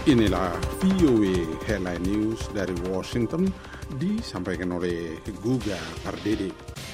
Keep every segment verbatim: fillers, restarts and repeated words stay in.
Inilah V O A Headline News dari Washington, disampaikan oleh Guga Pardede.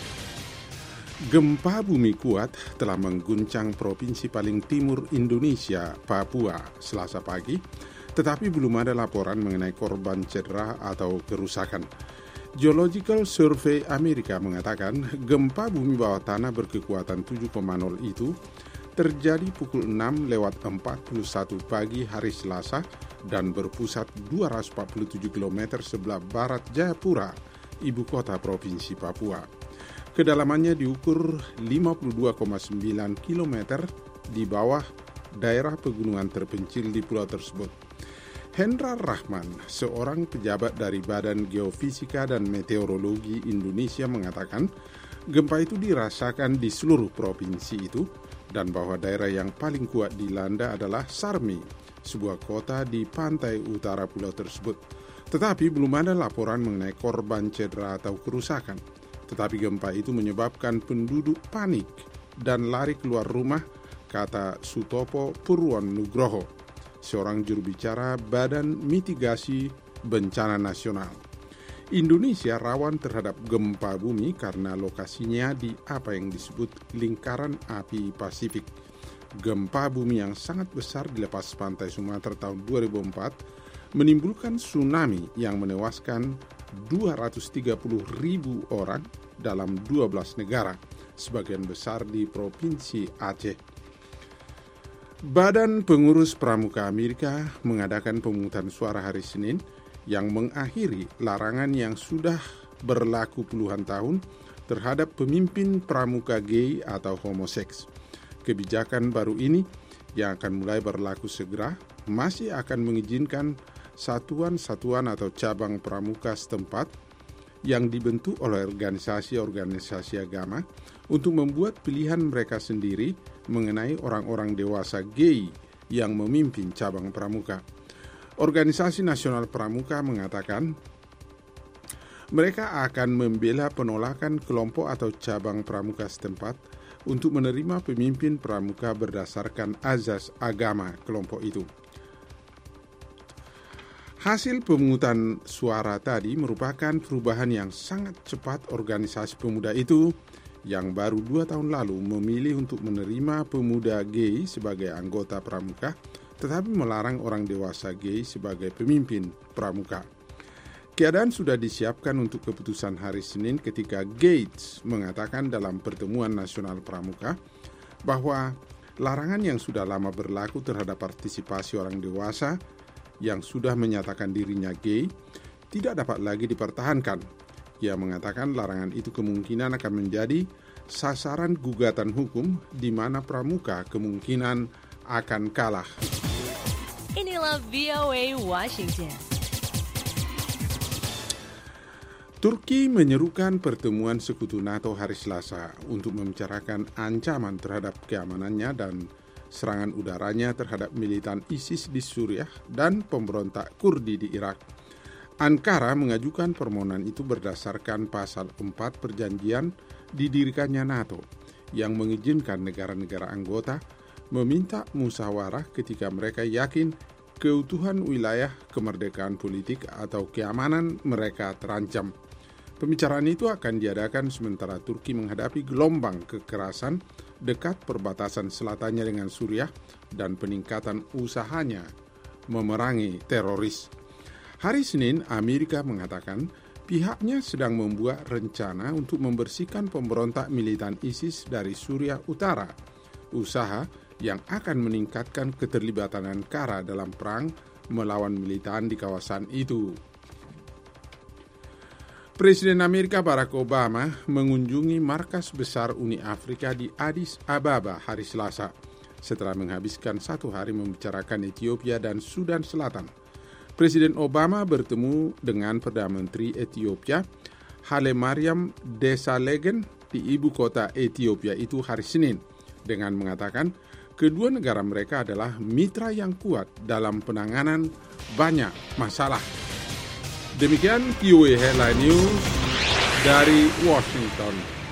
Gempa bumi kuat telah mengguncang provinsi paling timur Indonesia, Papua, Selasa pagi, tetapi belum ada laporan mengenai korban cedera atau kerusakan. Geological Survey Amerika mengatakan gempa bumi bawah tanah berkekuatan tujuh koma nol itu terjadi pukul enam lewat empat puluh satu pagi hari Selasa dan berpusat dua ratus empat puluh tujuh kilometer sebelah barat Jayapura, ibu kota provinsi Papua. Kedalamannya diukur lima puluh dua koma sembilan kilometer di bawah daerah pegunungan terpencil di pulau tersebut. Hendra Rahman, seorang pejabat dari Badan Geofisika dan Meteorologi Indonesia, mengatakan gempa itu dirasakan di seluruh provinsi itu dan bahwa daerah yang paling kuat dilanda adalah Sarmi, sebuah kota di pantai utara pulau tersebut. Tetapi belum ada laporan mengenai korban cedera atau kerusakan. Tetapi gempa itu menyebabkan penduduk panik dan lari keluar rumah, kata Sutopo Purwon Nugroho, seorang juru bicara Badan Mitigasi Bencana Nasional. Indonesia rawan terhadap gempa bumi karena lokasinya di apa yang disebut lingkaran api Pasifik. Gempa bumi yang sangat besar di lepas pantai Sumatera tahun dua ribu empat menimbulkan tsunami yang menewaskan dua ratus tiga puluh ribu orang dalam dua belas negara, sebagian besar di Provinsi Aceh. Badan Pengurus Pramuka Amerika mengadakan pemungutan suara hari Senin yang mengakhiri larangan yang sudah berlaku puluhan tahun terhadap pemimpin pramuka gay atau homoseks. Kebijakan baru ini yang akan mulai berlaku segera masih akan mengizinkan satuan-satuan atau cabang pramuka setempat yang dibentuk oleh organisasi-organisasi agama untuk membuat pilihan mereka sendiri mengenai orang-orang dewasa gay yang memimpin cabang pramuka. Organisasi Nasional Pramuka mengatakan mereka akan membela penolakan kelompok atau cabang pramuka setempat untuk menerima pemimpin pramuka berdasarkan azas agama kelompok itu. Hasil pemungutan suara tadi merupakan perubahan yang sangat cepat organisasi pemuda itu yang baru dua tahun lalu memilih untuk menerima pemuda gay sebagai anggota pramuka, tetapi melarang orang dewasa gay sebagai pemimpin pramuka. Keadaan sudah disiapkan untuk keputusan hari Senin ketika Gates mengatakan dalam pertemuan nasional pramuka bahwa larangan yang sudah lama berlaku terhadap partisipasi orang dewasa yang sudah menyatakan dirinya gay tidak dapat lagi dipertahankan. Ia mengatakan larangan itu kemungkinan akan menjadi sasaran gugatan hukum di mana pramuka kemungkinan akan kalah. Inilah V O A Washington. Turki menyerukan pertemuan sekutu NATO hari Selasa untuk membicarakan ancaman terhadap keamanannya dan serangan udaranya terhadap militan ISIS di Suriah dan pemberontak Kurdi di Irak. Ankara mengajukan permohonan itu berdasarkan pasal empat perjanjian didirikannya NATO yang mengizinkan negara-negara anggota meminta musyawarah ketika mereka yakin keutuhan wilayah, kemerdekaan politik atau keamanan mereka terancam. Pembicaraan itu akan diadakan sementara Turki menghadapi gelombang kekerasan dekat perbatasan selatannya dengan Suriah dan peningkatan usahanya memerangi teroris. Hari Senin, Amerika mengatakan pihaknya sedang membuat rencana untuk membersihkan pemberontak militan ISIS dari Suriah Utara, usaha yang akan meningkatkan keterlibatan Ankara dalam perang melawan militan di kawasan itu. Presiden Amerika Barack Obama mengunjungi markas besar Uni Afrika di Addis Ababa hari Selasa setelah menghabiskan satu hari membicarakan Ethiopia dan Sudan Selatan. Presiden Obama bertemu dengan Perdana Menteri Ethiopia Haile Mariam Desalegn di ibu kota Ethiopia itu hari Senin dengan mengatakan kedua negara mereka adalah mitra yang kuat dalam penanganan banyak masalah. Demikian V O A Headline News dari Washington.